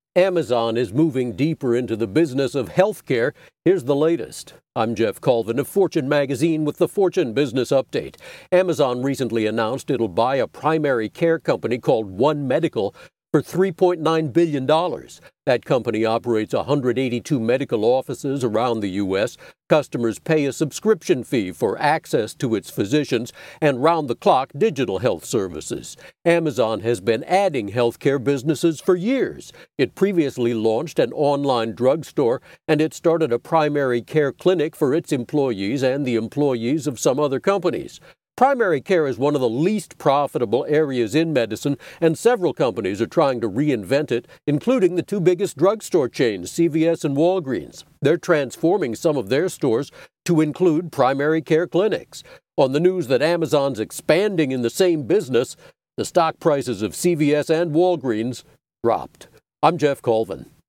Amazon is moving deeper into the business of healthcare. Here's the latest. I'm Jeff Colvin of Fortune Magazine with the Fortune Business Update. Amazon recently announced it'll buy a primary care company called One Medical for $3.9 billion. That company operates 182 medical offices around the U.S. Customers pay a subscription fee for access to its physicians and round-the-clock digital health services. Amazon has been adding healthcare businesses for years. It previously launched an online drugstore, and it started a primary care clinic for its employees and the employees of some other companies. Primary care is one of the least profitable areas in medicine, and several companies are trying to reinvent it, including the two biggest drugstore chains, CVS and Walgreens. They're transforming some of their stores to include primary care clinics. On the news that Amazon's expanding in the same business, the stock prices of CVS and Walgreens dropped. I'm Jeff Colvin.